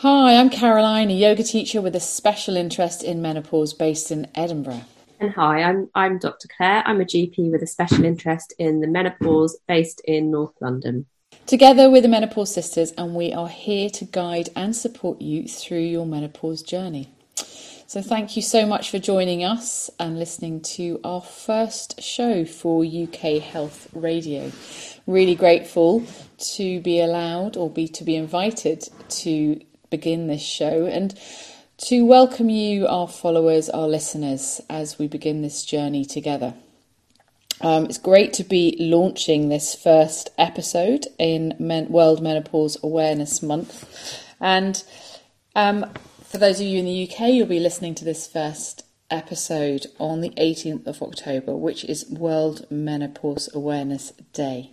Hi, I'm Caroline, a yoga teacher with a special interest in menopause based in Edinburgh. And hi, I'm Dr. Claire. I'm a GP with a special interest in the menopause based in North London. Together we're the Menopause Sisters, and we are here to guide and support you through your menopause journey. So thank you so much for joining us and listening to our first show for UK Health Radio. Really grateful to be allowed to be invited to begin this show and to welcome you, our followers, our listeners, as we begin this journey together. It's great to be launching this first episode in World Menopause Awareness Month. And for those of you in the UK, you'll be listening to this first episode on the 18th of October, which is World Menopause Awareness Day.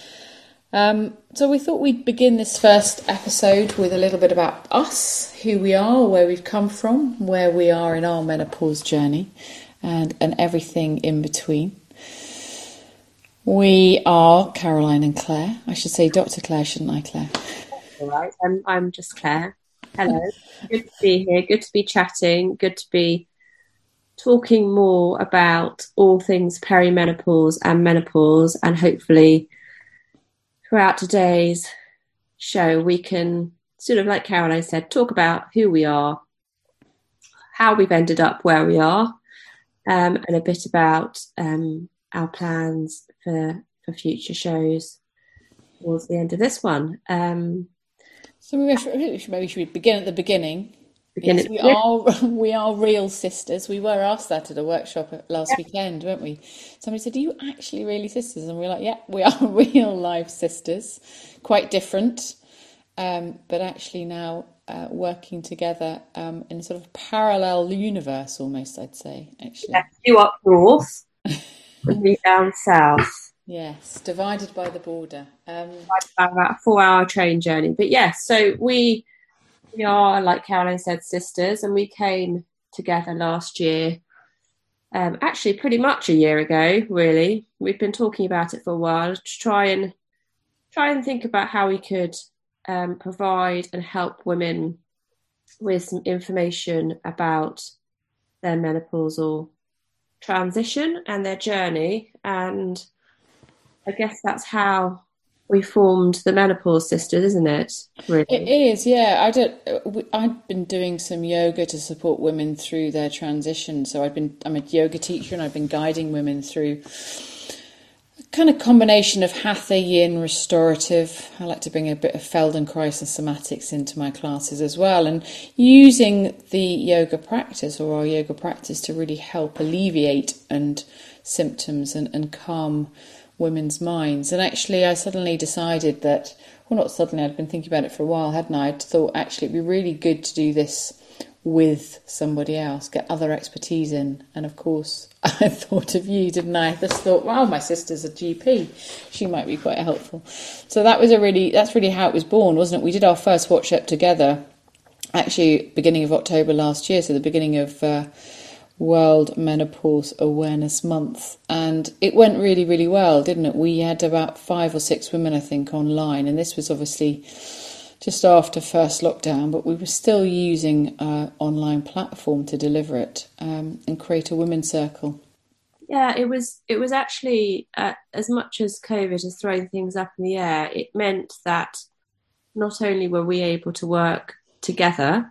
So we thought we'd begin this first episode with a little bit about us, who we are, where we've come from, where we are in our menopause journey, and everything in between. We are Caroline and Claire. I should say Dr. Claire, shouldn't I, Claire? All right, I'm just Claire. Hello. Good to be here. Good to be chatting. Good to be talking more about all things perimenopause and menopause, and hopefully throughout today's show, we can sort of, like Caroline said, talk about who we are, how we've ended up where we are, and a bit about our plans for future shows towards the end of this one. So maybe we should begin at the beginning. Yes, we are real sisters. We were asked that at a workshop last weekend, weren't we? Somebody said, "Are you actually really sisters?" And we're like, "Yeah, we are real life sisters, quite different, but actually now working together in a sort of parallel universe, almost. I'd say, actually, you up north and me down south." Yes, divided by the border. About a 4-hour train journey, but yes, so we are, like Caroline said, sisters, and we came together last year. Actually, pretty much a year ago, really. We've been talking about it for a while to try and think about how we could provide and help women with some information about their menopausal transition and their journey. And I guess that's how we formed the Menopause Sisters, isn't it? Really? It is, yeah. I've been doing some yoga to support women through their transition. So I'm a yoga teacher, and I've been guiding women through a kind of combination of Hatha, Yin, restorative. I like to bring a bit of Feldenkrais and somatics into my classes as well, and using the yoga practice or our yoga practice to really help alleviate symptoms and calm women's minds. And actually I suddenly decided that, well, not suddenly, I'd been thinking about it for a while, hadn't I? I'd thought actually it'd be really good to do this with somebody else, get other expertise in. And of course I thought of you, didn't I? I just thought, wow, my sister's a GP, she might be quite helpful. So that's really how it was born, wasn't it? We did our first workshop together actually beginning of October last year, so the beginning of World Menopause Awareness Month, and it went really, really well, didn't it? We had about 5 or 6 women, I think, online, and this was obviously just after first lockdown, but we were still using an online platform to deliver it and create a women's circle. Yeah, it was actually, as much as COVID has thrown things up in the air, it meant that not only were we able to work together,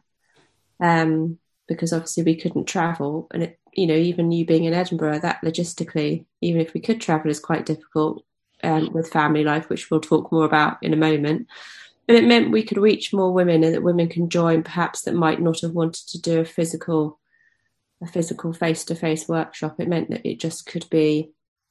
because obviously we couldn't travel, and even you being in Edinburgh, that logistically, even if we could travel, is quite difficult with family life, which we'll talk more about in a moment. But it meant we could reach more women, and that women can join, perhaps, that might not have wanted to do a physical face-to-face workshop. It meant that it just could be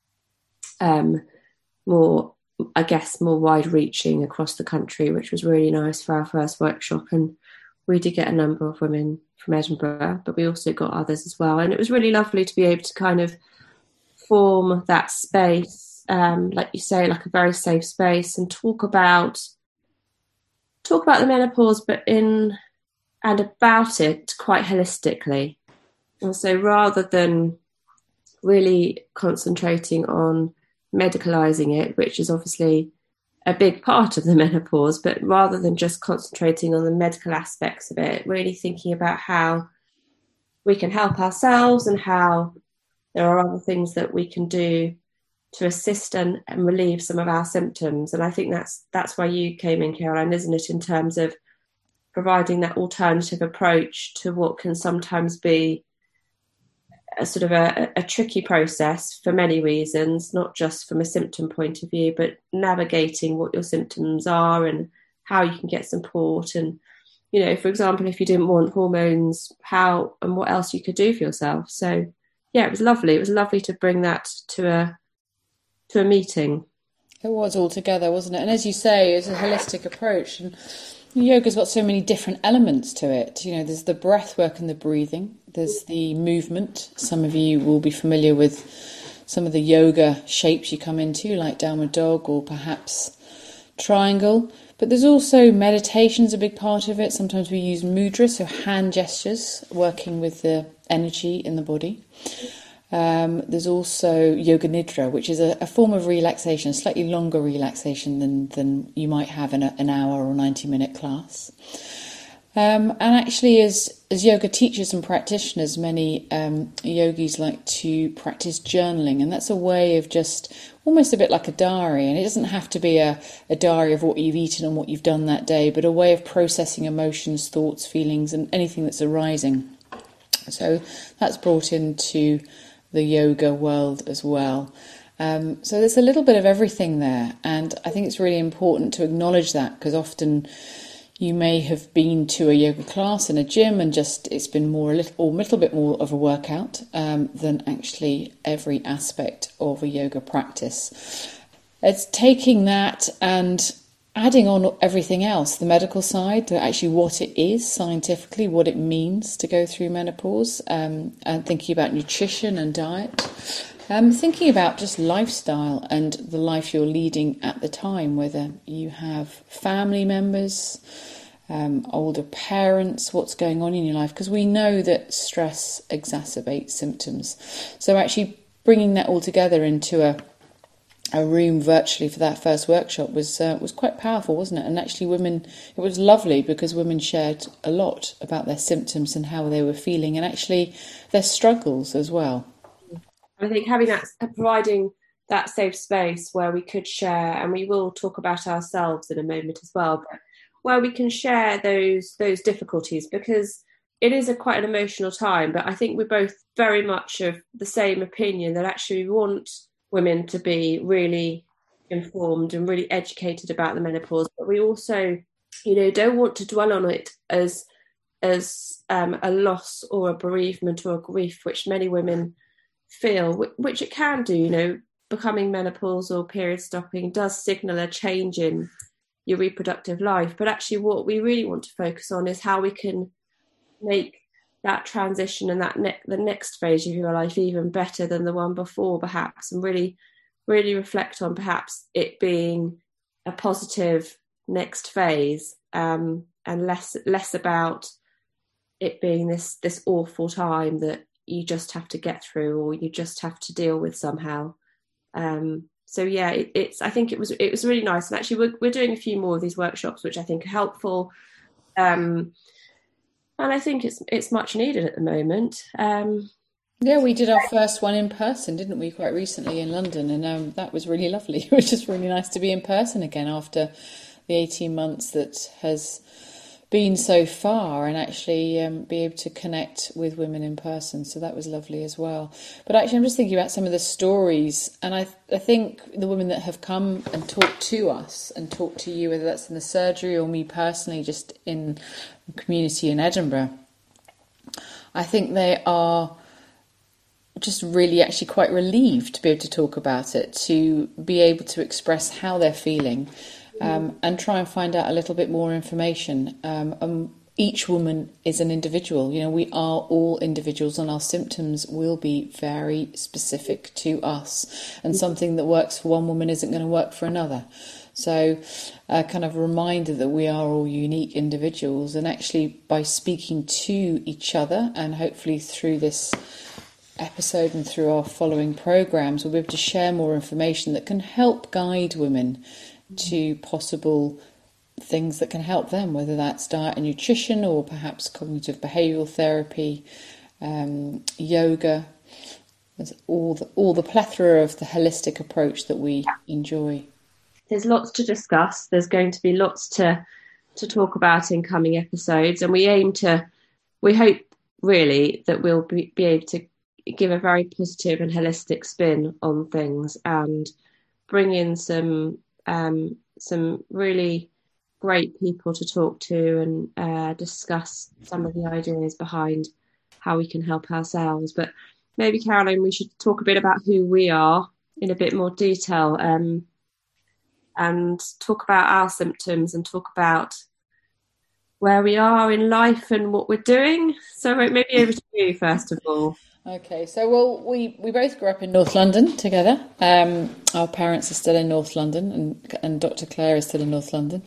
more wide-reaching across the country, which was really nice for our first workshop. And we did get a number of women from Edinburgh, but we also got others as well. And it was really lovely to be able to kind of form that space, like you say, like a very safe space, and talk about the menopause, but about it quite holistically. And so rather than really concentrating on medicalising it, which is obviously a big part of the menopause, but rather than just concentrating on the medical aspects of it, really thinking about how we can help ourselves and how there are other things that we can do to assist and relieve some of our symptoms. And I think that's why you came in, Caroline, isn't it, in terms of providing that alternative approach to what can sometimes be a sort of a tricky process for many reasons, not just from a symptom point of view, but navigating what your symptoms are and how you can get support. And, you know, for example, if you didn't want hormones, how and what else you could do for yourself. So, yeah, it was lovely. It was lovely to bring that to a meeting. It was all together, wasn't it? And as you say, it's a holistic approach. And yoga's got so many different elements to it. You know, there's the breath work and the breathing. There's the movement. Some of you will be familiar with some of the yoga shapes you come into, like downward dog or perhaps triangle. But there's also meditation's a big part of it. Sometimes we use mudra, so hand gestures, working with the energy in the body. There's also yoga nidra, which is a form of relaxation, a slightly longer relaxation than you might have in an hour or 90-minute class. And actually, as yoga teachers and practitioners, many yogis like to practice journaling, and that's a way of just almost a bit like a diary. And it doesn't have to be a diary of what you've eaten and what you've done that day, but a way of processing emotions, thoughts, feelings, and anything that's arising. So that's brought into the yoga world as well. So there's a little bit of everything there, and I think it's really important to acknowledge that, because often you may have been to a yoga class in a gym and just it's been a little bit more of a workout than actually every aspect of a yoga practice. It's taking that and adding on everything else, the medical side, to actually what it is scientifically, what it means to go through menopause, and thinking about nutrition and diet, thinking about just lifestyle and the life you're leading at the time, whether you have family members, older parents, what's going on in your life, because we know that stress exacerbates symptoms. So actually bringing that all together into a room virtually for that first workshop was quite powerful, wasn't it? And actually it was lovely because women shared a lot about their symptoms and how they were feeling, and actually their struggles as well. I think providing that safe space where we could share, and we will talk about ourselves in a moment as well, but where we can share those difficulties, because it is quite an emotional time. But I think we're both very much of the same opinion that actually we want women to be really informed and really educated about the menopause, but we also, don't want to dwell on it as a loss or a bereavement or a grief, which many women feel, which it can do. Becoming menopausal, period stopping does signal a change in your reproductive life, but actually what we really want to focus on is how we can make that transition and the next phase of your life even better than the one before, perhaps, and really, really reflect on perhaps it being a positive next phase, and less about it being this awful time that you just have to get through or you just have to deal with somehow. So yeah, I think it was really nice, and actually we're doing a few more of these workshops, which I think are helpful. And I think it's much needed at the moment. Yeah, we did our first one in person, didn't we, quite recently in London, and that was really lovely. It was just really nice to be in person again after the 18 months that has been so far, and actually be able to connect with women in person. So that was lovely as well. But actually I'm just thinking about some of the stories, and I think the women that have come and talked to us and talked to you, whether that's in the surgery or me personally just in the community in Edinburgh, I think they are just really actually quite relieved to be able to talk about it, to be able to express how they're feeling, and try and find out a little bit more information. Each woman is an individual. We are all individuals, and our symptoms will be very specific to us, and something that works for one woman isn't going to work for another. So a kind of reminder that we are all unique individuals, and actually by speaking to each other, and hopefully through this episode and through our following programs, we'll be able to share more information that can help guide women to possible things that can help them, whether that's diet and nutrition or perhaps cognitive behavioural therapy, yoga. There's all the plethora of the holistic approach that we enjoy. There's lots to discuss. There's going to be lots to talk about in coming episodes, and we hope really that we'll be able to give a very positive and holistic spin on things and bring in some really great people to talk to and discuss some of the ideas behind how we can help ourselves. But maybe, Caroline, we should talk a bit about who we are in a bit more detail, and talk about our symptoms and talk about where we are in life and what we're doing. So maybe over to you first of all. Okay, so we both grew up in North London together. Our parents are still in North London, and Dr. Claire is still in North London.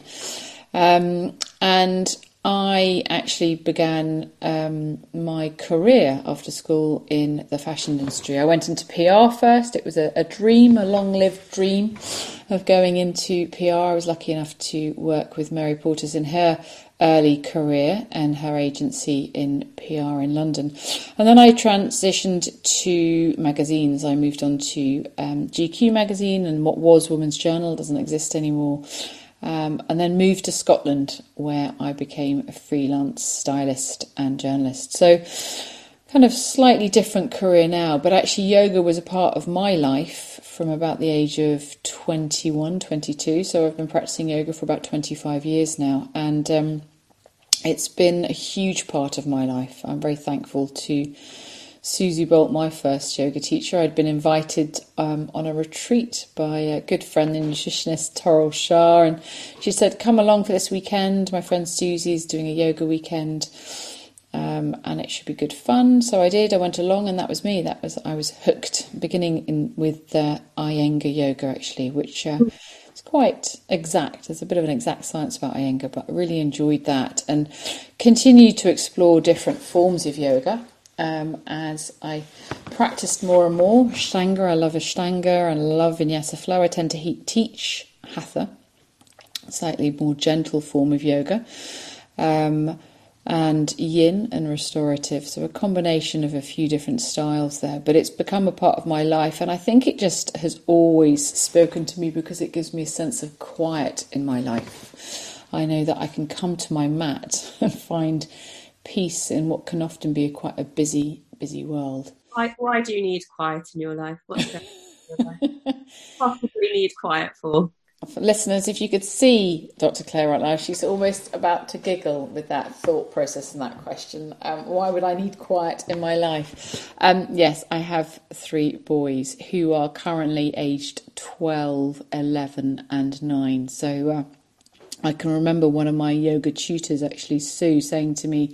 And I actually began my career after school in the fashion industry. I went into PR first. It was a dream, a long-lived dream of going into PR. I was lucky enough to work with Mary Porters in her early career and her agency in PR in London. And then I transitioned to magazines. I moved on to GQ magazine and what was Women's Journal, doesn't exist anymore. And then moved to Scotland, where I became a freelance stylist and journalist. So kind of slightly different career now, but actually yoga was a part of my life from about the age of 21, 22. So I've been practicing yoga for about 25 years now. And it's been a huge part of my life. I'm very thankful to Susie Bolt, my first yoga teacher. I'd been invited on a retreat by a good friend, the nutritionist Toral Shah, and she said, come along for this weekend. My friend Susie's doing a yoga weekend, and it should be good fun. So I did. I went along, and that was me. I was hooked, beginning with Iyengar yoga, actually, which is quite exact. There's a bit of an exact science about Iyengar, but I really enjoyed that and continued to explore different forms of yoga. As I practiced more and more. Ashtanga, I love Ashtanga, I love Vinyasa Flow. I tend to teach Hatha, a slightly more gentle form of yoga, and Yin and restorative. So a combination of a few different styles there. But it's become a part of my life, and I think it just has always spoken to me because it gives me a sense of quiet in my life. I know that I can come to my mat and find peace in what can often be quite a busy world. Why do you need quiet in your life? What's that possibly need quiet for? For listeners, if you could see Dr. Claire right now, she's almost about to giggle with that thought process and that question. Why would I need quiet in my life? Yes, I have 3 boys who are currently aged 12, 11 and 9. So I can remember one of my yoga tutors, actually, Sue, saying to me,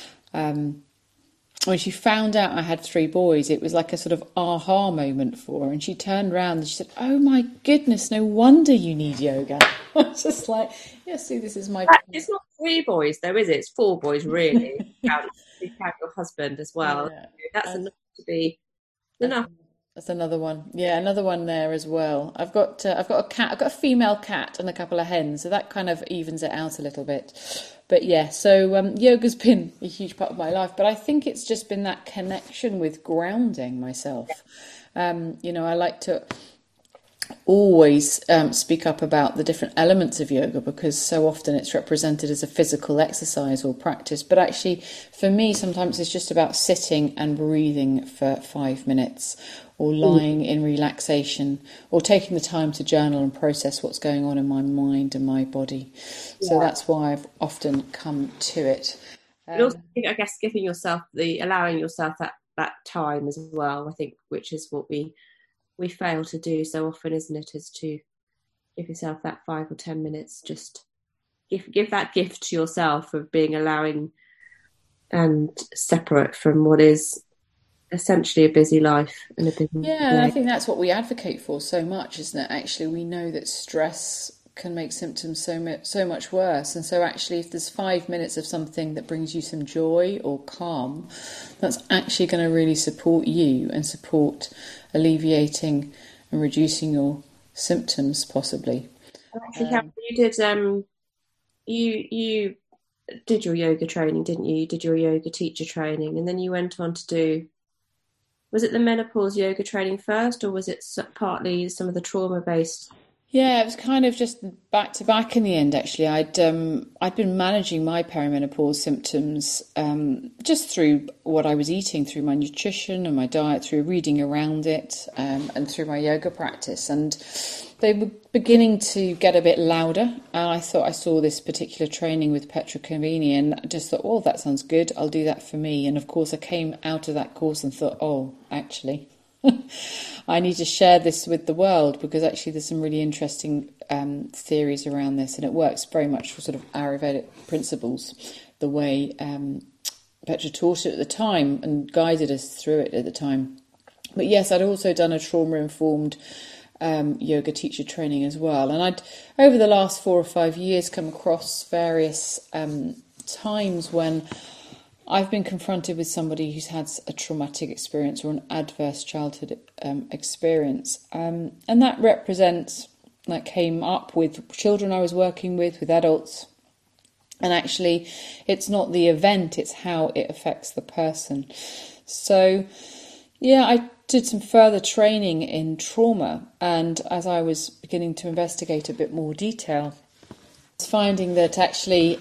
when she found out I had 3 boys, it was like a sort of aha moment for her. And she turned around and she said, oh my goodness, no wonder you need yoga. I was just like, yeah, Sue, this is my... It's not 3 boys though, is it? It's 4 boys, really. You count your husband as well. Yeah. That's enough to be enough. That's another one. Yeah, another one there as well. I've got a cat. I've got a female cat and a couple of hens, so that kind of evens it out a little bit. But yeah, so yoga's been a huge part of my life. But I think it's just been that connection with grounding myself. I like to always speak up about the different elements of yoga because so often it's represented as a physical exercise or practice. But actually, for me, sometimes it's just about sitting and breathing for 5 minutes, or lying in relaxation, or taking the time to journal and process what's going on in my mind and my body. Yeah. So that's why I've often come to it. But also, I guess, allowing yourself that time as well, I think, which is what we fail to do so often, isn't it? Is to give yourself that 5 or 10 minutes, just give that gift to yourself of being allowing and separate from what is essentially a busy life and a busy day. And I think that's what we advocate for so much, isn't it? Actually, we know that stress can make symptoms so much worse, and so actually if there's 5 minutes of something that brings you some joy or calm, that's actually going to really support you and support alleviating and reducing your symptoms possibly. Actually, Karen, you did your yoga training, didn't you? You did your yoga teacher training, and then you went on to do. Was it the menopause yoga training first, or was it partly some of the trauma based? Yeah, it was kind of just back to back in the end. Actually, I'd been managing my perimenopause symptoms just through what I was eating, through my nutrition and my diet, through reading around it, and through my yoga practice. And they were beginning to get a bit louder. And I thought I saw this particular training with Petra Conveni, and I just thought, oh, that sounds good. I'll do that for me. And of course, I came out of that course and thought, oh, actually. I need to share this with the world, because actually there's some really interesting theories around this, and it works very much for sort of Ayurvedic principles, the way Petra taught it at the time and guided us through it at the time. But yes, I'd also done a trauma-informed yoga teacher training as well, and I'd over the last 4 or 5 years come across various times when I've been confronted with somebody who's had a traumatic experience or an adverse childhood experience. And that came up with children I was working with adults. And actually, it's not the event, it's how it affects the person. So, yeah, I did some further training in trauma. And as I was beginning to investigate a bit more detail, I was finding that actually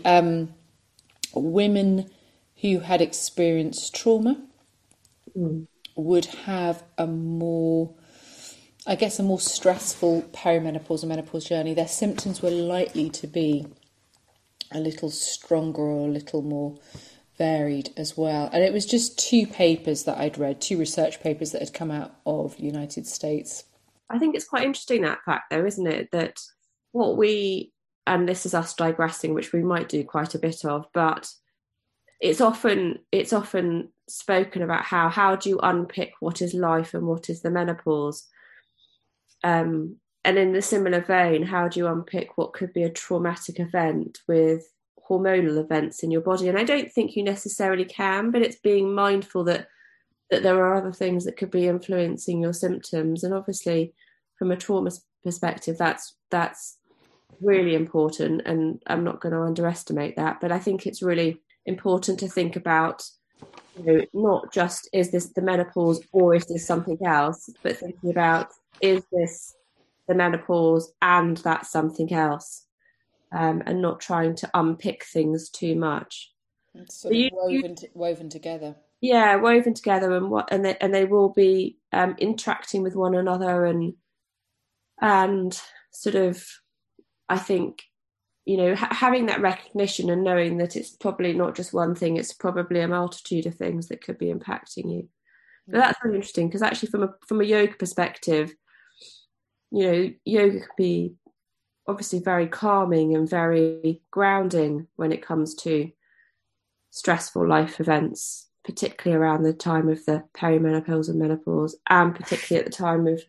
women who had experienced trauma would have a more stressful perimenopause and menopause journey. Their symptoms were likely to be a little stronger or a little more varied as well. And it was just 2 papers that I'd read, 2 research papers that had come out of the United States. I think it's quite interesting, that fact though, isn't it? That and this is us digressing, which we might do quite a bit of, but it's often spoken about how do you unpick what is life and what is the menopause, and in the similar vein, how do you unpick what could be a traumatic event with hormonal events in your body? And I don't think you necessarily can, but it's being mindful that there are other things that could be influencing your symptoms. And obviously, from a trauma perspective, that's really important, and I'm not going to underestimate that. But I think it's really important to think about, not just is this the menopause or is this something else, but thinking about, is this the menopause and that's something else, and not trying to unpick things too much. It's sort of woven together. Yeah, woven together, and they will be interacting with one another, and sort of, I think, having that recognition and knowing that it's probably not just one thing, it's probably a multitude of things that could be impacting you. But that's really interesting, because actually from a yoga perspective, yoga can be obviously very calming and very grounding when it comes to stressful life events, particularly around the time of the perimenopause and menopause, and particularly at the time of,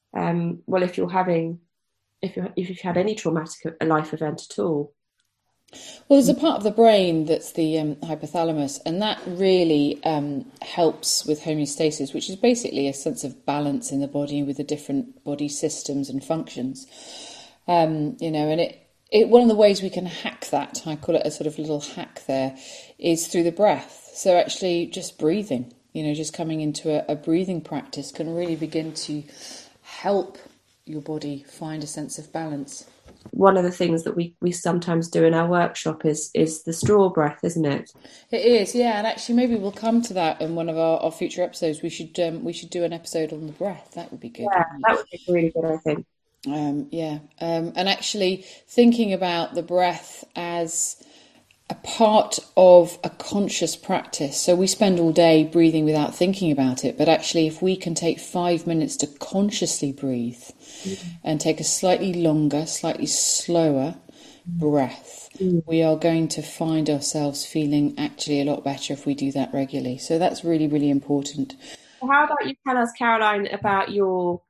if you've had any traumatic life event at all. Well, there's a part of the brain that's the hypothalamus, and that really helps with homeostasis, which is basically a sense of balance in the body with the different body systems and functions. And one of the ways we can hack that, I call it a sort of little hack there, is through the breath. So actually just breathing, just coming into a breathing practice can really begin to help your body find a sense of balance. One of the things that we sometimes do in our workshop is the straw breath, isn't it? It is, yeah. And actually, maybe we'll come to that in one of our future episodes. We should do an episode on the breath. That would be good. Yeah, that would be really good, I think. And actually thinking about the breath as a part of a conscious practice. So we spend all day breathing without thinking about it, but actually if we can take 5 minutes to consciously breathe and take a slightly longer, slightly slower breath, we are going to find ourselves feeling actually a lot better if we do that regularly. So that's really, really important. How about you tell us, Caroline, about your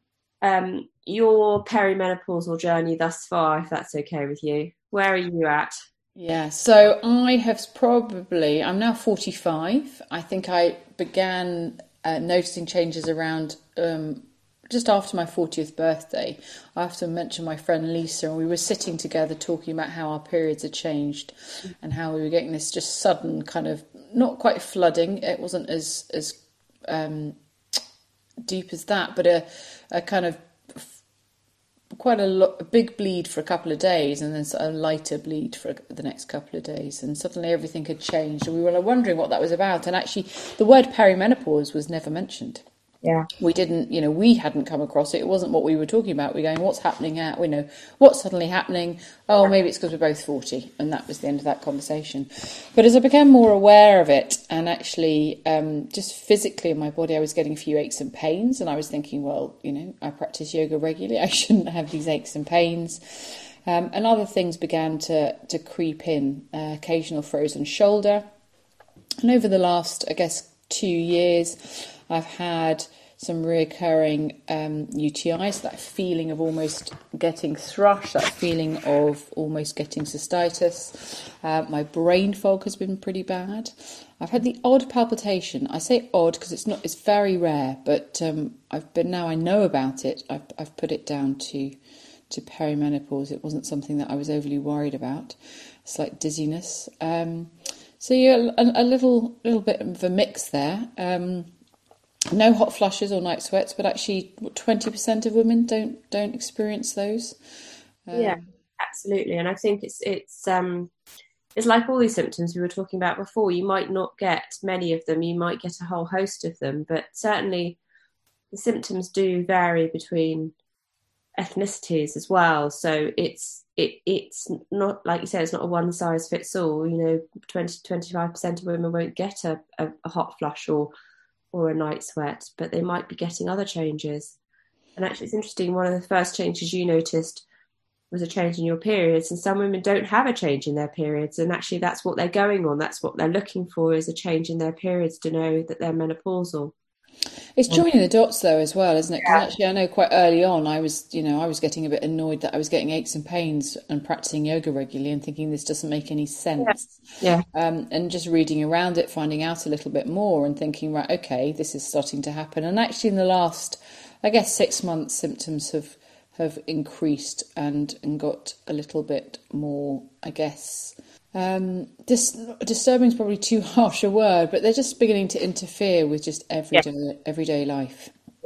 perimenopausal journey thus far, if that's okay with you? Where are you at? Yeah, so I'm now 45. I think I began noticing changes around just after my 40th birthday, I have to mention my friend Lisa, and we were sitting together talking about how our periods had changed and how we were getting this just sudden kind of, not quite flooding, it wasn't as deep as that, but a kind of quite a big bleed for a couple of days, and then a lighter bleed for the next couple of days, and suddenly everything had changed, and we were wondering what that was about. And actually the word perimenopause was never mentioned. Yeah. We didn't, we hadn't come across it. It wasn't what we were talking about. We're going, what's happening what's suddenly happening? Oh, maybe it's because we're both 40. And that was the end of that conversation. But as I became more aware of it, and actually just physically in my body, I was getting a few aches and pains. And I was thinking, well, I practice yoga regularly. I shouldn't have these aches and pains. And other things began to creep in, occasional frozen shoulder. And over the last, I guess, 2 years, I've had some reoccurring UTIs, that feeling of almost getting thrush, that feeling of almost getting cystitis. My brain fog has been pretty bad. I've had the odd palpitation. I say odd because it's very rare, but now I know about it. I've put it down to perimenopause. It wasn't something that I was overly worried about. Slight dizziness. So yeah, a little bit of a mix there. No hot flushes or night sweats, but actually 20% of women don't experience those. Yeah, absolutely. And I think it's like all these symptoms we were talking about before. You might not get many of them, you might get a whole host of them, but certainly the symptoms do vary between ethnicities as well. So it's not, like you said, it's not a one size fits all. 20-25% of women won't get a hot flush or a night sweat, but they might be getting other changes. And actually it's interesting, one of the first changes you noticed was a change in your periods, and some women don't have a change in their periods, and actually that's what they're going on, that's what they're looking for, is a change in their periods to know that they're menopausal. It's joining the dots though as well, isn't it? Because actually I know quite early on I was getting a bit annoyed that I was getting aches and pains and practicing yoga regularly and thinking this doesn't make any sense. Yeah. And just reading around it, finding out a little bit more and thinking, right, okay, this is starting to happen. And actually in the last, I guess, 6 months, symptoms have increased and got a little bit more, I guess, disturbing is probably too harsh a word, but they're just beginning to interfere with just everyday life.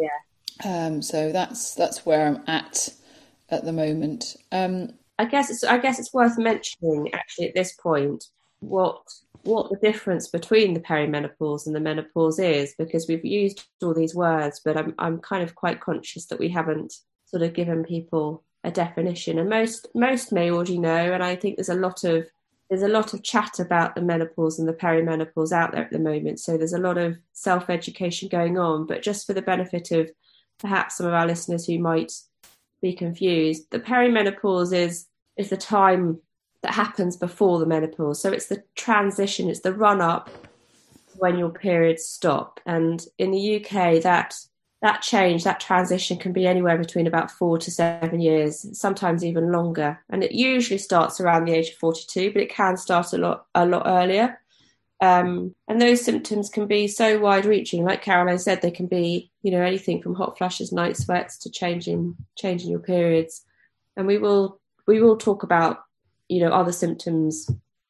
Yeah. So that's where I'm at the moment. I guess it's worth mentioning actually at this point what the difference between the perimenopause and the menopause is, because we've used all these words, but I'm kind of quite conscious that we haven't sort of given people a definition, and most may already know. And I think there's a lot of chat about the menopause and the perimenopause out there at the moment. So there's a lot of self-education going on. But just for the benefit of perhaps some of our listeners who might be confused, the perimenopause is the time that happens before the menopause. So it's the transition, it's the run-up when your periods stop. And in the UK, that transition can be anywhere between about 4 to 7 years, sometimes even longer. And it usually starts around the age of 42, but it can start a lot earlier. And those symptoms can be so wide reaching. Like Caroline said, they can be, anything from hot flushes, night sweats to changing your periods. And we will talk about, other symptoms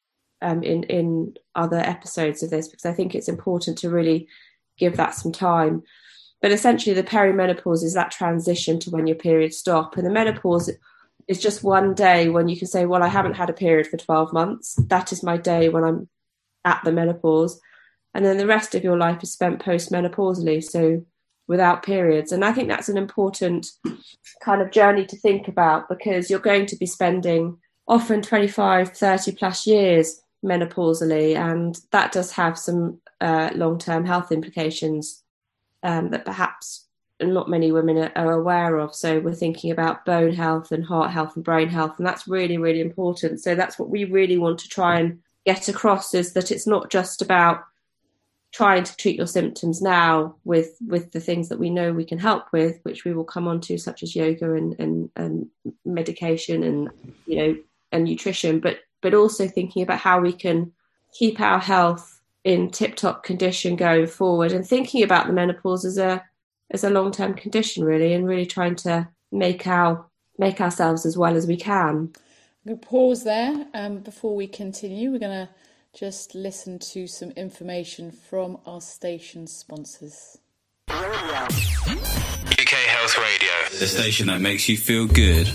in other episodes of this, because I think it's important to really give that some time. But essentially, the perimenopause is that transition to when your periods stop. And the menopause is just one day when you can say, well, I haven't had a period for 12 months. That is my day when I'm at the menopause. And then the rest of your life is spent postmenopausally, so without periods. And I think that's an important kind of journey to think about, because you're going to be spending often 25, 30 plus years menopausally. And that does have some long-term health implications that perhaps not many women are aware of. So we're thinking about bone health and heart health and brain health, and that's really, really important. So that's what we really want to try and get across, is that it's not just about trying to treat your symptoms now with the things that we know we can help with, which we will come on to, such as yoga and medication and and nutrition, but also thinking about how we can keep our health in tip-top condition going forward, and thinking about the menopause as a as a long-term condition, really, and really trying to make ourselves as well as we can. I'm going to pause there before we continue. We're going to just listen to some information from our station sponsors. UK Health Radio, the station that makes you feel good.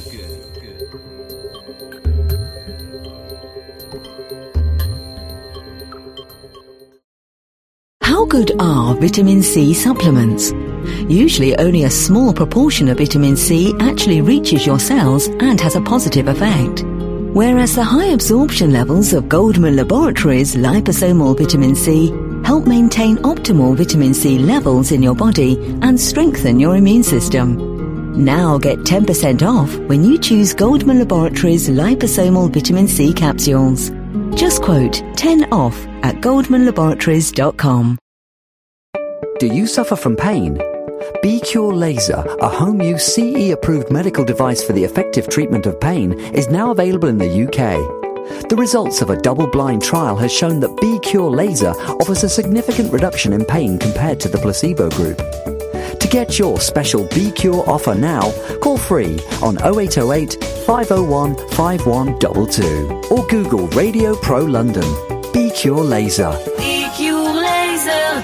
How good are vitamin C supplements? Usually only a small proportion of vitamin C actually reaches your cells and has a positive effect. Whereas the high absorption levels of Goldman Laboratories liposomal vitamin C help maintain optimal vitamin C levels in your body and strengthen your immune system. Now get 10% off when you choose Goldman Laboratories liposomal vitamin C capsules. Just quote 10 off at goldmanlaboratories.com. Do you suffer from pain? B-Cure Laser, a home-use CE-approved medical device for the effective treatment of pain, is now available in the UK. The results of a double-blind trial has shown that B-Cure Laser offers a significant reduction in pain compared to the placebo group. To get your special B-Cure offer now, call free on 0808 501 5122 or Google Radio Pro London. B-Cure Laser. B-Cure Laser.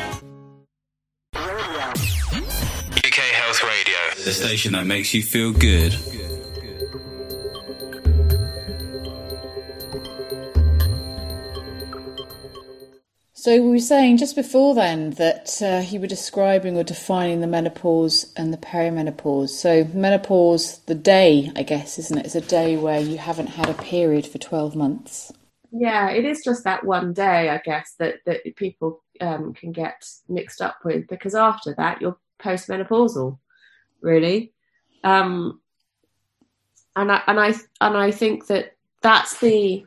UK Health Radio, the station that makes you feel good. So we were saying just before then that you were describing or defining the menopause and the perimenopause. So menopause, the day, I guess, isn't it? It's a day where you haven't had a period for 12 months. Yeah, it is just that one day, I guess, that people can get mixed up with, because after that you're postmenopausal, really. And I think that's the...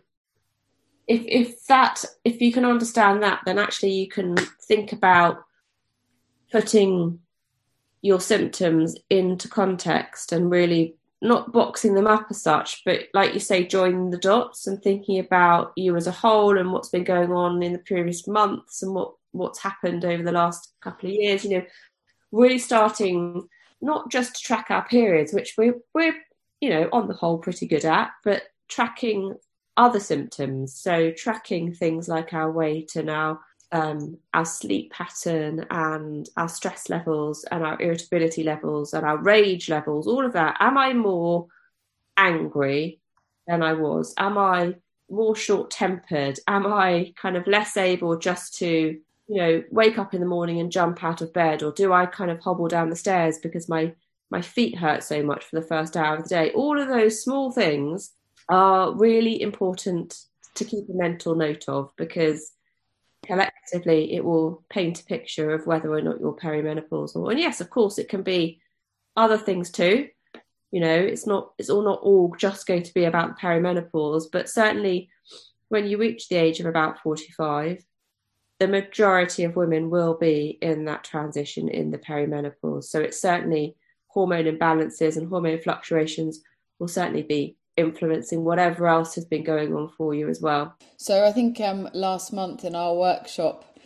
If you can understand that, then actually you can think about putting your symptoms into context and really not boxing them up as such, but like you say, joining the dots and thinking about you as a whole and what's been going on in the previous months and what's happened over the last couple of years. You know, really starting not just to track our periods, which we're on the whole pretty good at, but tracking other symptoms. So tracking things like our weight and our sleep pattern and our stress levels and our irritability levels and our rage levels, all of that. Am I more angry than I was? Am I more short-tempered? Am I kind of less able just to, wake up in the morning and jump out of bed? Or do I kind of hobble down the stairs because my feet hurt so much for the first hour of the day? All of those small things are really important to keep a mental note of, because collectively it will paint a picture of whether or not you're perimenopausal. And yes, of course, it can be other things too. It's not all just going to be about the perimenopause, but certainly when you reach the age of about 45, the majority of women will be in that transition in the perimenopause. So it's certainly hormone imbalances and hormone fluctuations will certainly be influencing whatever else has been going on for you as well. So I think last month in our workshop,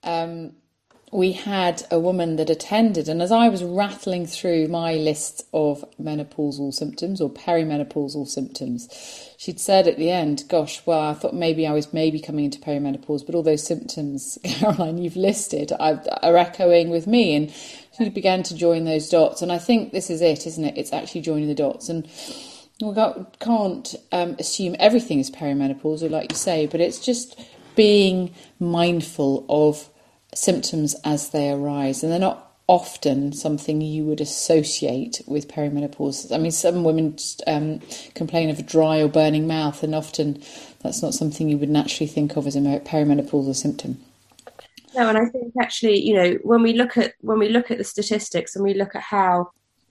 we had a woman that attended, and as I was rattling through my list of menopausal symptoms or perimenopausal symptoms, she'd said at the end, gosh, well, I thought maybe I was coming into perimenopause, but all those symptoms, Caroline, you've listed are echoing with me. And she began to join those dots. And I think this is it, isn't it? It's actually joining the dots. And we can't assume everything is perimenopausal, like you say, but it's just being mindful of symptoms as they arise. And they're not often something you would associate with perimenopause. I mean, some women complain of a dry or burning mouth, and often that's not something you would naturally think of as a perimenopausal symptom. No, and I think actually, when we look at the statistics and we look at how,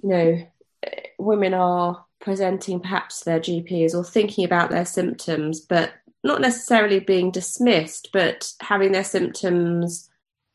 women are presenting perhaps to their GPs or thinking about their symptoms, but not necessarily being dismissed, but having their symptoms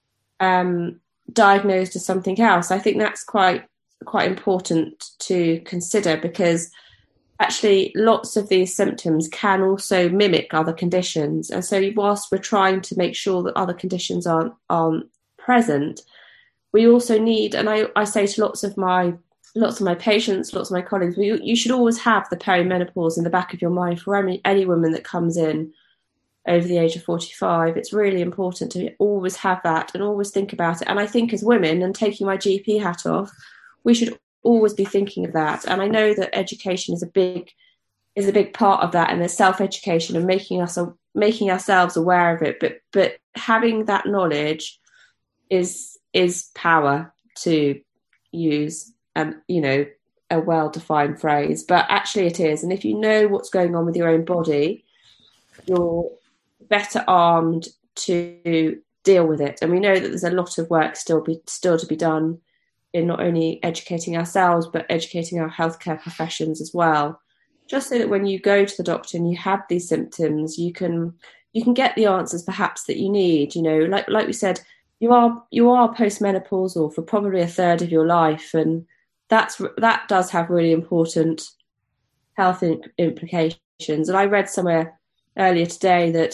diagnosed as something else. I think that's quite important to consider, because actually lots of these symptoms can also mimic other conditions. And so whilst we're trying to make sure that other conditions aren't present, we also need, and I say to lots of my patients, lots of my colleagues, you should always have the perimenopause in the back of your mind for any woman that comes in over the age of 45. It's really important to always have that and always think about it. And I think as women, and taking my GP hat off, we should always be thinking of that. And I know that education is a big part of that, and there's self-education and making ourselves aware of it. But having that knowledge is power, to use a well-defined phrase, but actually it is. And if you know what's going on with your own body, you're better armed to deal with it. And we know that there's a lot of work still to be done in not only educating ourselves, but educating our healthcare professions as well, just so that when you go to the doctor and you have these symptoms, you can get the answers perhaps that you need. Like we said, you are postmenopausal for probably a third of your life, and that does have really important health implications. And I read somewhere earlier today that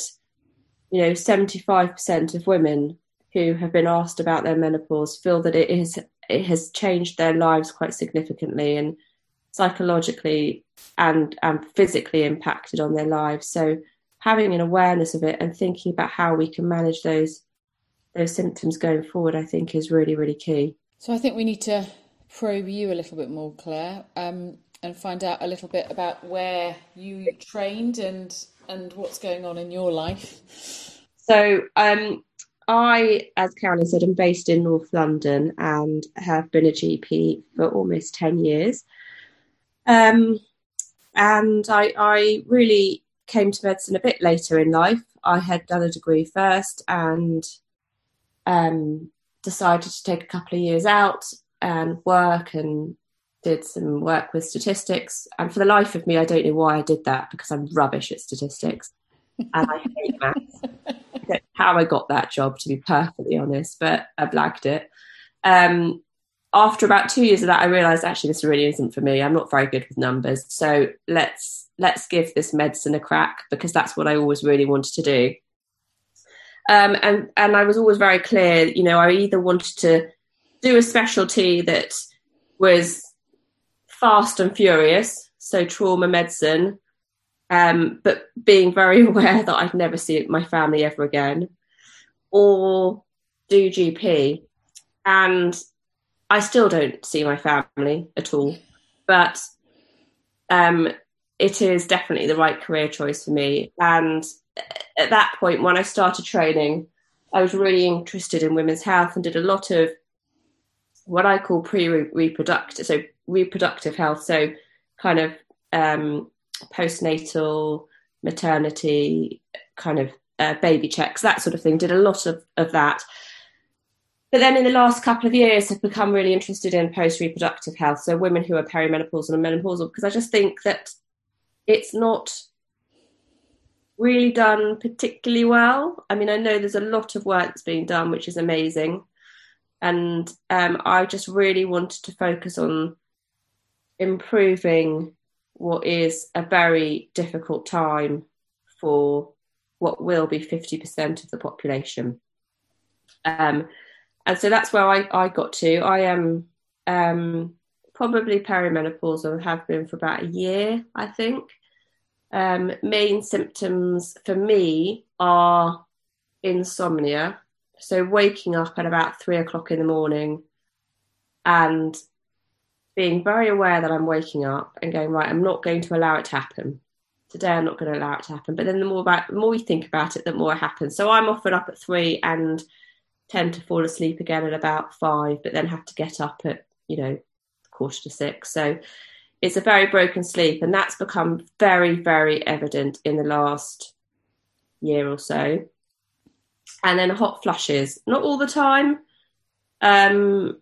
75% of women who have been asked about their menopause feel that it has changed their lives quite significantly, and psychologically and physically impacted on their lives. So having an awareness of it and thinking about how we can manage those symptoms going forward, I think, is really, really key. So I think we need to probe you a little bit more, Claire, and find out a little bit about where you trained and what's going on in your life. So I, as Carolyn said, am based in North London and have been a GP for almost 10 years. And I really came to medicine a bit later in life. I had done a degree first and decided to take a couple of years out and work, and did some work with statistics. And for the life of me, I don't know why I did that, because I'm rubbish at statistics and I hate maths. I don't know how I got that job, to be perfectly honest, but I blagged it. After about 2 years of that, I realised actually this really isn't for me. I'm not very good with numbers. So let's give this medicine a crack, because that's what I always really wanted to do. And I was always very clear, I either wanted to do a specialty that was fast and furious, so trauma medicine, but being very aware that I'd never see my family ever again, or do GP. And I still don't see my family at all, but it is definitely the right career choice for me. And at that point, when I started training, I was really interested in women's health and did a lot of what I call reproductive health. So kind of postnatal, maternity, kind of baby checks, that sort of thing. Did a lot of that. But then in the last couple of years, I've become really interested in post-reproductive health. So women who are perimenopausal and menopausal, because I just think that it's not really done particularly well. I mean, I know there's a lot of work that's being done, which is amazing. And I just really wanted to focus on improving what is a very difficult time for what will be 50% of the population. And so that's where I got to. I am probably perimenopausal, have been for about a year, I think. Main symptoms for me are insomnia. So waking up at about 3 o'clock in the morning and being very aware that I'm waking up and going, right, I'm not going to allow it to happen. Today I'm not going to allow it to happen. But then the more we think about it, the more it happens. So I'm often up at 3 and tend to fall asleep again at about 5, but then have to get up at, 5:45. So it's a very broken sleep, and that's become very, very evident in the last year or so. And then hot flushes, not all the time, but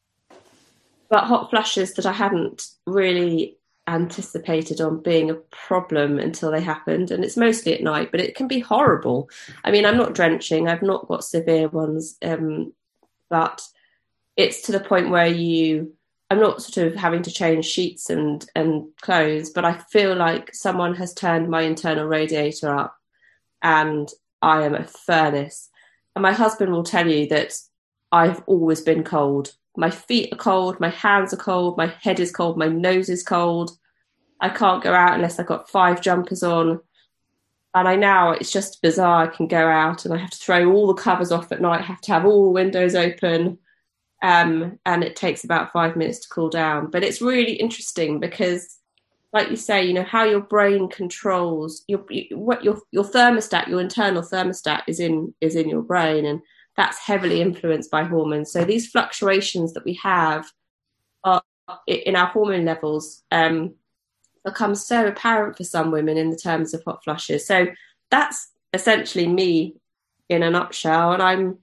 hot flushes that I hadn't really anticipated on being a problem until they happened. And it's mostly at night, but it can be horrible. I mean, I'm not drenching, I've not got severe ones, but it's to the point where I'm not sort of having to change sheets and clothes, but I feel like someone has turned my internal radiator up and I am a furnace. And my husband will tell you that I've always been cold. My feet are cold, my hands are cold, my head is cold, my nose is cold. I can't go out unless I've got 5 jumpers on. And it's just bizarre. I can go out and I have to throw all the covers off at night, have to have all the windows open. And it takes about 5 minutes to cool down. But it's really interesting because, like you say, how your brain controls your thermostat, your internal thermostat is in your brain, and that's heavily influenced by hormones. So these fluctuations that we have are in our hormone levels become so apparent for some women in the terms of hot flushes. So that's essentially me in a nutshell. And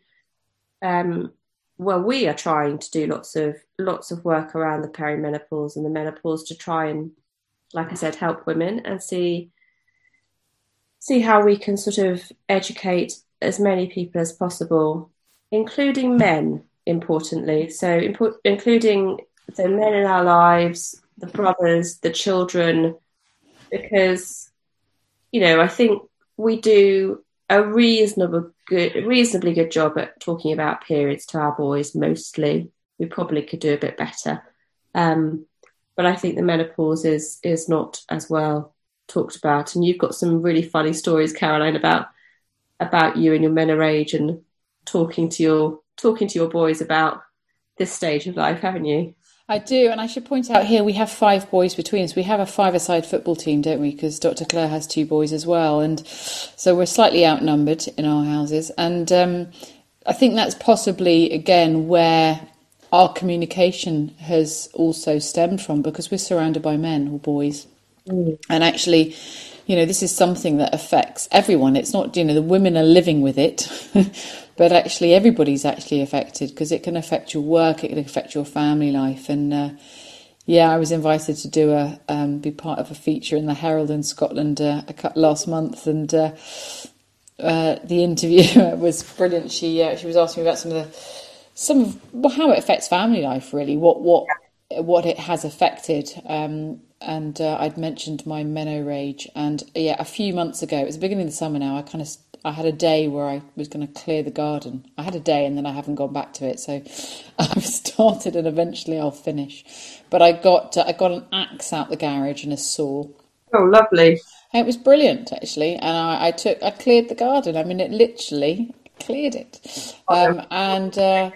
we are trying to do lots of work around the perimenopause and the menopause to try and, like I said, help women and see how we can sort of educate as many people as possible, including men, importantly. So including the men in our lives, the brothers, the children, because, I think we do a reasonably good job at talking about periods to our boys, mostly. We probably could do a bit better. But I think the menopause is not as well talked about. And you've got some really funny stories, Caroline, about you and your menopause and talking to your boys about this stage of life, haven't you? I do, and I should point out here we have 5 boys between us. We have a 5-a-side football team, don't we? Because Dr. Claire has 2 boys as well, and so we're slightly outnumbered in our houses. And I think that's possibly, again, where our communication has also stemmed from, because we're surrounded by men or boys. And actually, this is something that affects everyone. It's not, the women are living with it, but actually everybody's actually affected, because it can affect your work, it can affect your family life. And I was invited to be part of a feature in the Herald in Scotland last month, and the interview was brilliant. She was asking me about some of how it affects family life, really, what it has affected. And I'd mentioned my menorrhage, and a few months ago, it was the beginning of the summer now, I had a day where I was going to clear the garden. I had a day and then I haven't gone back to it, so I've started and eventually I'll finish. But I got an axe out the garage and a saw. Oh, lovely! It was brilliant, actually, and I cleared the garden. I mean, it literally cleared it, and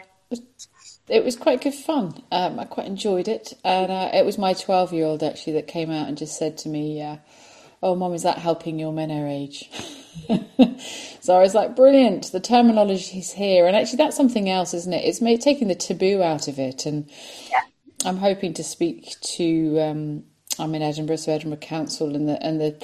it was quite good fun. I quite enjoyed it, and it was my 12-year-old actually that came out and just said to me, "Oh, Mum, is that helping your menorrhage?" So I was like, brilliant, the terminology is here. And actually that's something else, isn't it? It's taking the taboo out of it. And I'm hoping to speak to I'm in Edinburgh, so Edinburgh Council and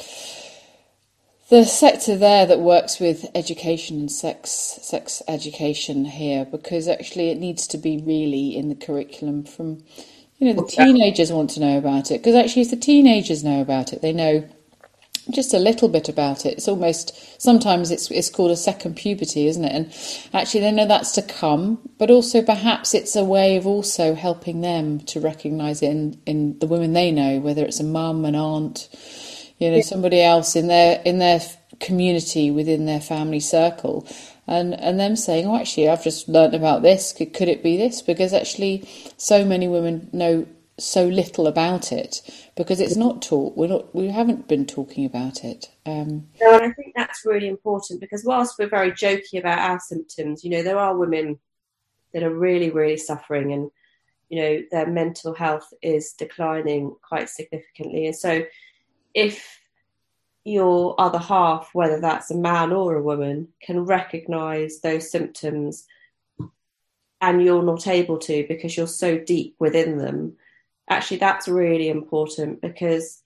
the sector there that works with education and sex education here, because actually it needs to be really in the curriculum from, the teenagers want to know about it, because actually if the teenagers know about it, they know just a little bit about it. It's almost, sometimes it's called a second puberty, isn't it? And actually they know that's to come, but also perhaps it's a way of also helping them to recognise it in the women they know, whether it's a mum, an aunt, somebody else in their community, within their family circle, and them saying, oh, actually, I've just learnt about this. Could it be this? Because actually so many women know so little about it because it's not taught. We haven't been talking about it. No, and I think that's really important, because whilst we're very jokey about our symptoms, there are women that are really, really suffering, and their mental health is declining quite significantly. And so if your other half, whether that's a man or a woman, can recognise those symptoms and you're not able to because you're so deep within them, actually that's really important, because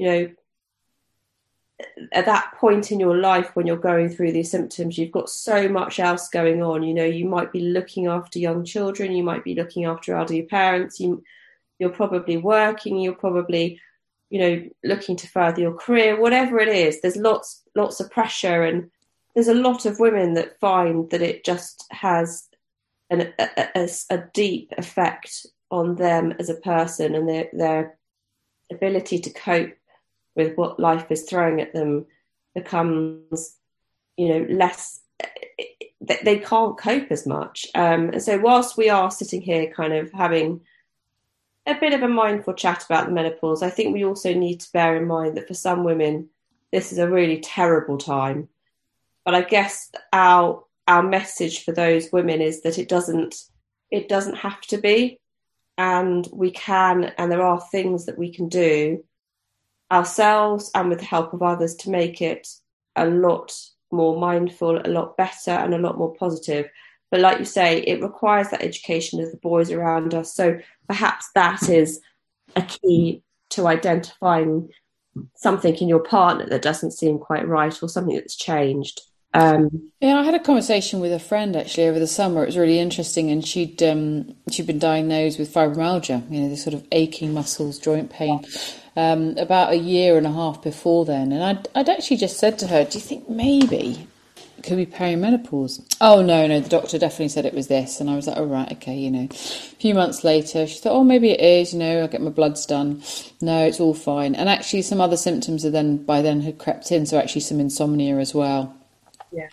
at that point in your life when you're going through these symptoms, you've got so much else going on. You might be looking after young children, you might be looking after elderly parents, you're probably working, you're probably looking to further your career, whatever it is. There's lots of pressure, and there's a lot of women that find that it just has a deep effect on them as a person, and their ability to cope with what life is throwing at them becomes, less. they can't cope as much. And so whilst we are sitting here kind of having a bit of a mindful chat about the menopause, I think we also need to bear in mind that for some women, this is a really terrible time. But I guess our message for those women is that it doesn't have to be, and we can, and there are things that we can do ourselves and with the help of others to make it a lot more mindful, a lot better, and a lot more positive. But like you say, it requires that education of the boys around us. So perhaps that is a key to identifying something in your partner that doesn't seem quite right, or something that's changed. I had a conversation with a friend actually over the summer. It was really interesting, and she'd been diagnosed with fibromyalgia, this sort of aching muscles, joint pain, about a year and a half before then. And I'd actually just said to her, "Do you think maybe it could be perimenopause?" "Oh no, the doctor definitely said it was this." And I was like, "Oh right, okay." A few months later, she thought, "Oh, maybe it is. I'll get my bloods done. No, it's all fine." And actually, some other symptoms by then had crept in. So actually, some insomnia as well. Yeah.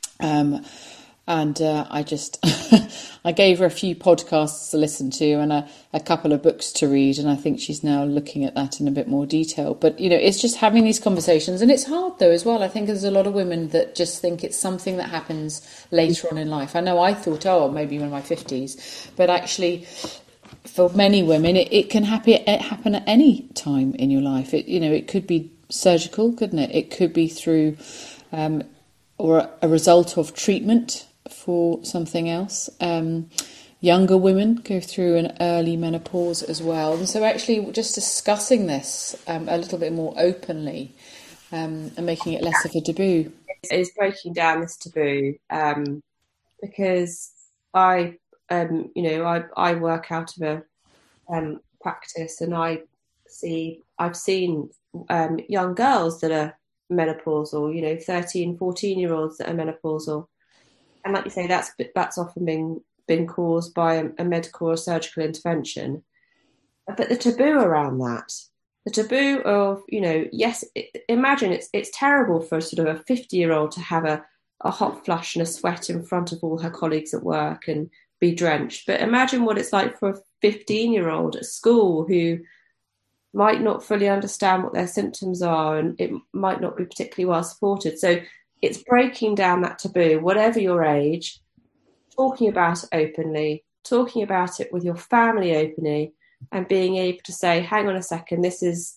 I just I gave her a few podcasts to listen to and a couple of books to read, and I think she's now looking at that in a bit more detail. But it's just having these conversations, and it's hard though as well. I think there's a lot of women that just think it's something that happens later on in life. I know I thought, maybe in my 50s, but actually for many women it can happen at any time in your life. It could be surgical, couldn't it? It could be through or a result of treatment for something else. Younger women go through an early menopause as well. And so actually just discussing this a little bit more openly and making it less of a taboo. It's breaking down this taboo because I work out of a practice, and I've seen young girls that are menopausal, 13, 14-year-olds that are menopausal. And like you say, that's often been caused by a medical or surgical intervention. But the taboo around that, the taboo of, yes, imagine it's terrible for sort of a 50-year-old to have a hot flush and a sweat in front of all her colleagues at work and be drenched. But imagine what it's like for a 15-year-old at school who might not fully understand what their symptoms are, and it might not be particularly well supported. So it's breaking down that taboo, whatever your age, talking about it openly, talking about it with your family openly, and being able to say, hang on a second, this is,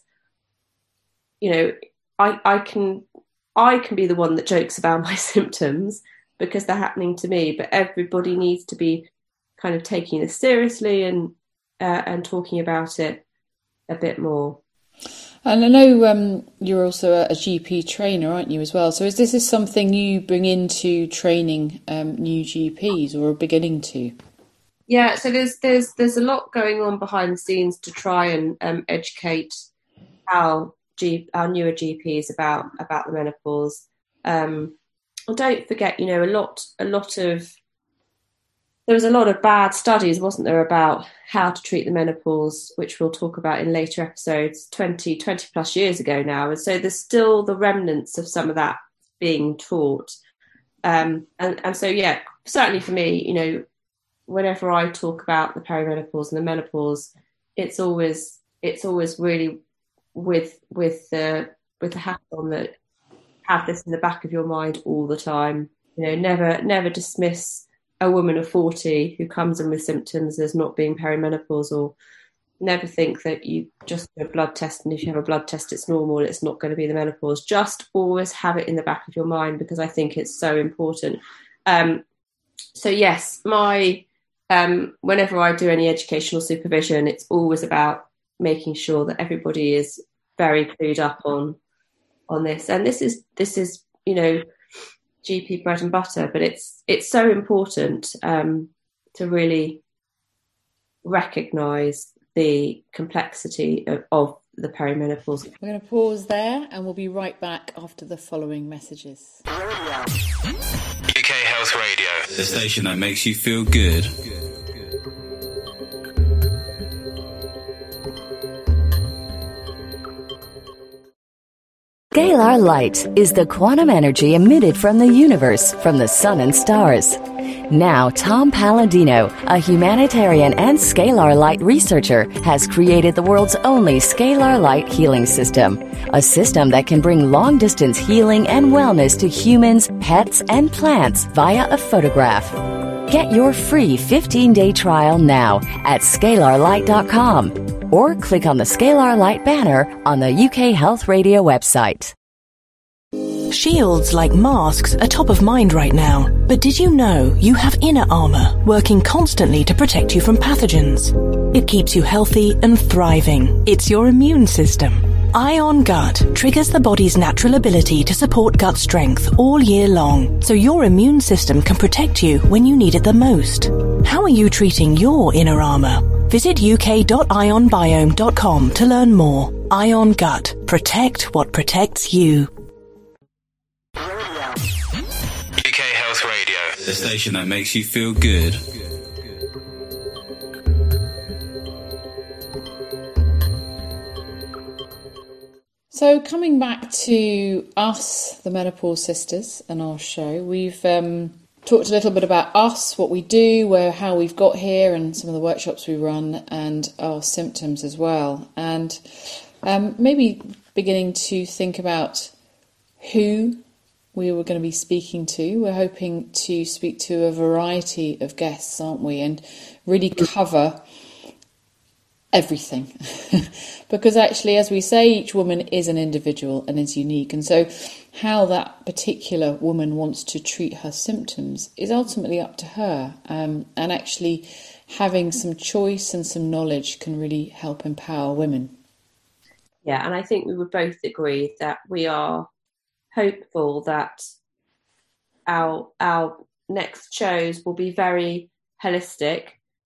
I can be the one that jokes about my symptoms because they're happening to me, but everybody needs to be kind of taking this seriously and talking about it a bit more. And I know you're also a GP trainer, aren't you, as well? So is this something you bring into training new GPs, or are beginning to? Yeah, so there's a lot going on behind the scenes to try and educate our newer GPs about the menopause. And don't forget, there was a lot of bad studies, wasn't there, about how to treat the menopause, which we'll talk about in later episodes, 20 plus years ago now. And so there's still the remnants of some of that being taught. And so, yeah, certainly for me, whenever I talk about the perimenopause and the menopause, it's always really with the hat on that, have this in the back of your mind all the time. Never dismiss a woman of 40 who comes in with symptoms as not being perimenopausal. Never think that you just do a blood test, and if you have a blood test it's normal, it's not going to be the menopause. Just always have it in the back of your mind, because I think it's so important. So yes, whenever I do any educational supervision, it's always about making sure that everybody is very clued up on this. And this is GP bread and butter, but it's so important to really recognise the complexity of the perimenopause. We're going to pause there, and we'll be right back after the following messages. UK Health Radio, the station that makes you feel good. Scalar light is the quantum energy emitted from the universe, from the sun and stars. Now, Tom Palladino, a humanitarian and Scalar Light researcher, has created the world's only Scalar Light healing system. A system that can bring long-distance healing and wellness to humans, pets, and plants via a photograph. Get your free 15-day trial now at scalarlight.com or click on the Scalar Light banner on the UK Health Radio website. Shields like masks are top of mind right now. But did you know you have inner armor working constantly to protect you from pathogens? It keeps you healthy and thriving. It's your immune system. Ion Gut triggers the body's natural ability to support gut strength all year long, so your immune system can protect you when you need it the most. How are you treating your inner armor? Visit uk.ionbiome.com to learn more. Ion Gut. Protect what protects you. UK Health Radio, the station that makes you feel good. So coming back to us, the Menopause Sisters, and our show, we've talked a little bit about us, what we do, how we've got here, and some of the workshops we run, and our symptoms as well. And maybe beginning to think about who we were going to be speaking to. We're hoping to speak to a variety of guests, aren't we? And really cover everything. Because actually, as we say, each woman is an individual and is unique. And so how that particular woman wants to treat her symptoms is ultimately up to her. And actually having some choice and some knowledge can really help empower women. Yeah, and I think we would both agree that we are hopeful that our next shows will be very holistic,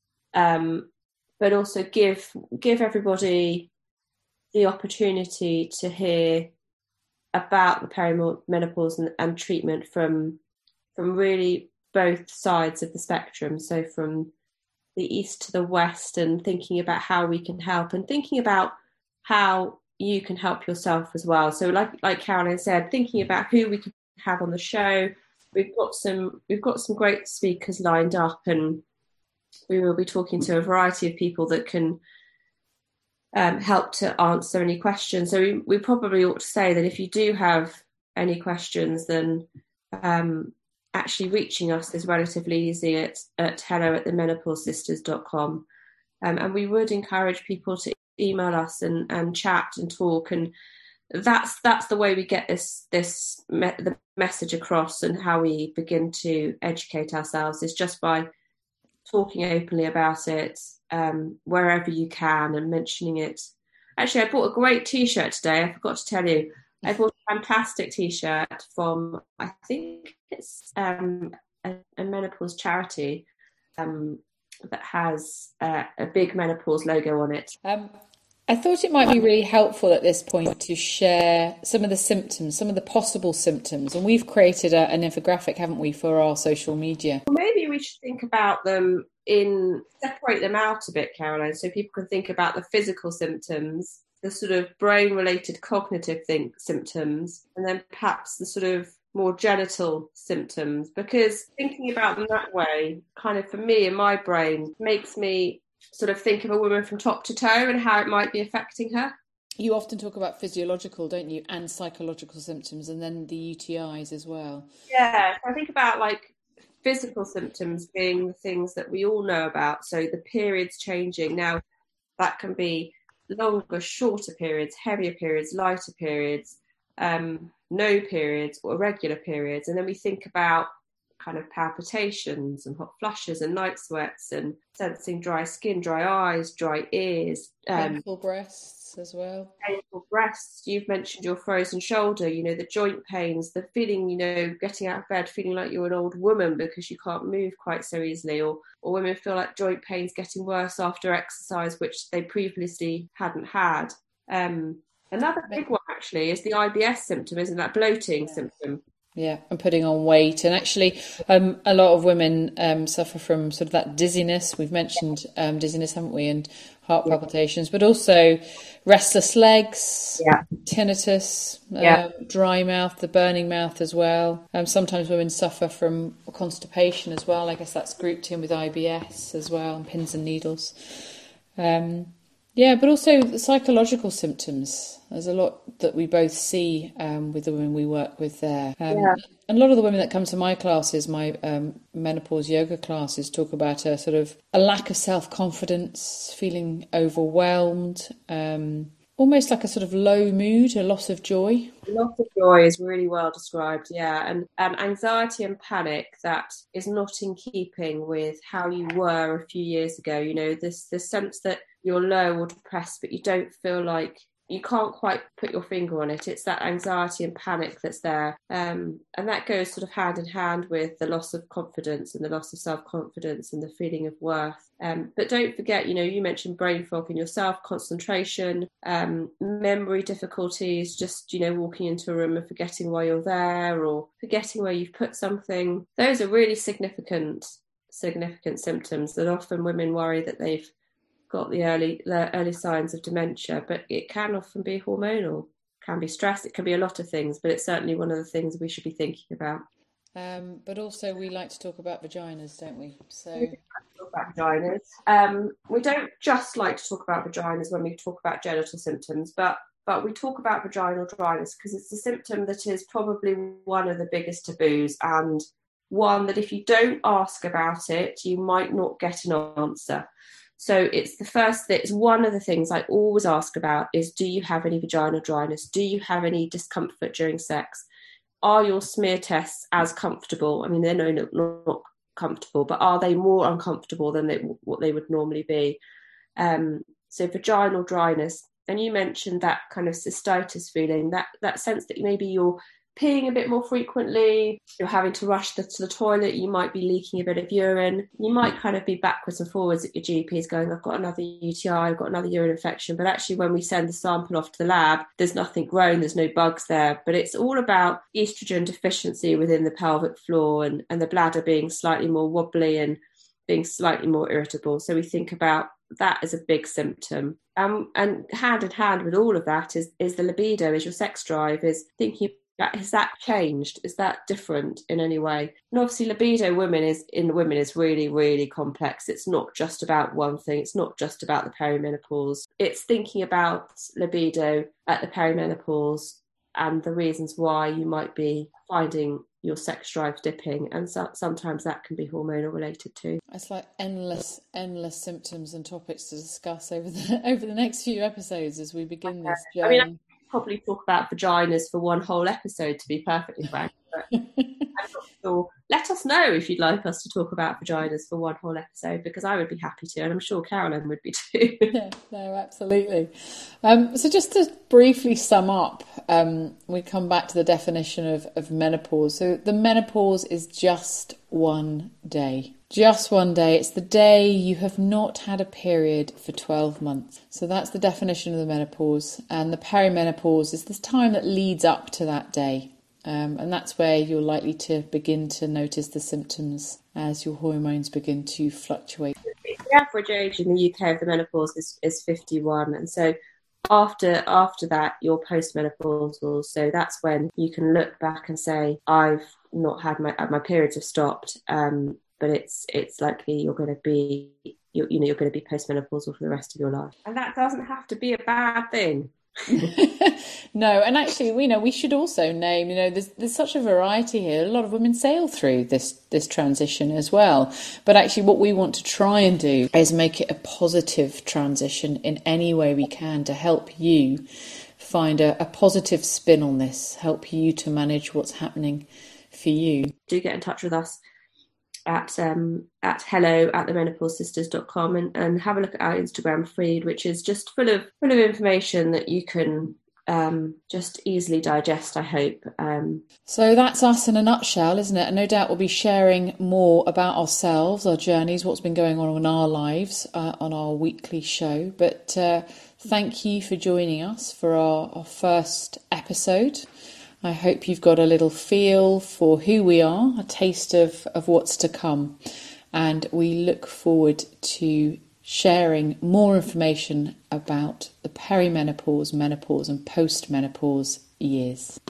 but also give everybody the opportunity to hear about the perimenopause and treatment from really both sides of the spectrum. So from the east to the west, and thinking about how we can help, and thinking about how you can help yourself as well. So like Caroline said, thinking about who we can have on the show. We've got some great speakers lined up, and we will be talking to a variety of people that can help to answer any questions. So we probably ought to say that if you do have any questions, then actually reaching us is relatively easy at hello@themenopausesisters.com. And we would encourage people to email us and chat and talk, and that's the way we get the message across, and how we begin to educate ourselves is just by talking openly about it wherever you can, and mentioning it. Actually, I bought a great t-shirt today. I forgot to tell you. I bought a fantastic t-shirt from, I think it's a menopause charity that has a big menopause logo on it. I thought it might be really helpful at this point to share some of the symptoms, some of the possible symptoms. And we've created an infographic, haven't we, for our social media? Well, maybe we should think about them separate them out a bit, Caroline, so people can think about the physical symptoms, the sort of brain-related cognitive symptoms, and then perhaps the sort of more genital symptoms. Because thinking about them that way, kind of for me in my brain, makes me sort of think of a woman from top to toe and how it might be affecting her. You often talk about physiological, don't you, and psychological symptoms, and then the UTIs as well. Yeah, I think about like physical symptoms being the things that we all know about. So the periods changing. Now, that can be longer, shorter periods, heavier periods, lighter periods, no periods or irregular periods. And then we think about kind of palpitations and hot flushes and night sweats, and sensing dry skin, dry eyes, dry ears. Painful breasts as well. Painful breasts. You've mentioned your frozen shoulder, the joint pains, the feeling, getting out of bed, feeling like you're an old woman because you can't move quite so easily, or women feel like joint pains getting worse after exercise, which they previously hadn't had. Another big one actually is the IBS symptom, isn't that? Bloating symptom. Yeah, and putting on weight. And actually, a lot of women suffer from sort of that dizziness. We've mentioned dizziness, haven't we? And heart palpitations, but also restless legs, tinnitus, dry mouth, the burning mouth as well. Sometimes women suffer from constipation as well. I guess that's grouped in with IBS as well, and pins and needles. But also the psychological symptoms. There's a lot that we both see with the women we work with there. And a lot of the women that come to my classes, my menopause yoga classes, talk about a sort of a lack of self-confidence, feeling overwhelmed, almost like a sort of low mood, a loss of joy. Loss of joy is really well described, and anxiety and panic that is not in keeping with how you were a few years ago. You know, this sense that you're low or depressed, but you don't feel like you can't quite put your finger on it. It's that anxiety and panic that's there. And that goes sort of hand in hand with the loss of confidence and the loss of self-confidence and the feeling of worth. But don't forget, you know, you mentioned brain fog in yourself, concentration, memory difficulties, just, you know, walking into a room and forgetting why you're there or forgetting where you've put something. Those are really significant symptoms that often women worry that they've got the early signs of dementia, but it can often be hormonal, can be stress, it can be a lot of things, but it's certainly one of the things we should be thinking about. But also we like to talk about vaginas, don't we? So we talk about vaginas. We don't just like to talk about vaginas when we talk about genital symptoms, but we talk about vaginal dryness because it's a symptom that is probably one of the biggest taboos, and one that if you don't ask about it, you might not get an answer. So it's one of the things I always ask about is, do you have any vaginal dryness? Do you have any discomfort during sex? Are your smear tests as comfortable? I mean, they're not comfortable, but are they more uncomfortable than what they would normally be? So vaginal dryness, and you mentioned that kind of cystitis feeling, that sense that maybe you're peeing a bit more frequently, you're having to rush to the toilet, you might be leaking a bit of urine, you might kind of be backwards and forwards at your GPs going, I've got another UTI, I've got another urine infection, but actually when we send the sample off to the lab, there's nothing growing, there's no bugs there. But it's all about estrogen deficiency within the pelvic floor and the bladder being slightly more wobbly and being slightly more irritable. So we think about that as a big symptom. And hand in hand with all of that is the libido, is your sex drive, is thinking, has that changed? Is that different in any way? And obviously libido in women is really, really complex. It's not just about one thing. It's not just about the perimenopause. It's thinking about libido at the perimenopause and the reasons why you might be finding your sex drive dipping, and sometimes that can be hormonal related too. It's like endless symptoms and topics to discuss over the next few episodes as we begin this journey. I mean, probably talk about vaginas for one whole episode, to be perfectly frank, but I'm not sure. Let us know if you'd like us to talk about vaginas for one whole episode, because I would be happy to, and I'm sure Carolyn would be too. Yeah, no, absolutely. So just to briefly sum up, we come back to the definition of menopause. So the menopause is just one day. Just one day. It's the day you have not had a period for 12 months. So that's the definition of the menopause. And the perimenopause is this time that leads up to that day. And that's where you're likely to begin to notice the symptoms as your hormones begin to fluctuate. The average age in the UK of the menopause is 51. And so after that, you're postmenopausal. So that's when you can look back and say, I've not had my periods have stopped. But it's likely you're going to be postmenopausal for the rest of your life, and that doesn't have to be a bad thing. No, and actually, we should also name, there's such a variety here. A lot of women sail through this transition as well. But actually, what we want to try and do is make it a positive transition in any way we can to help you find a positive spin on this, help you to manage what's happening for you. Do get in touch with us at hello@themenopausesisters.com and have a look at our Instagram feed, which is just full of information that you can just easily digest, I hope. So that's us in a nutshell, isn't it? And no doubt we'll be sharing more about ourselves, our journeys, what's been going on in our lives on our weekly show. But thank you for joining us for our first episode. I hope you've got a little feel for who we are, a taste of what's to come, and we look forward to sharing more information about the perimenopause, menopause and post-menopause years.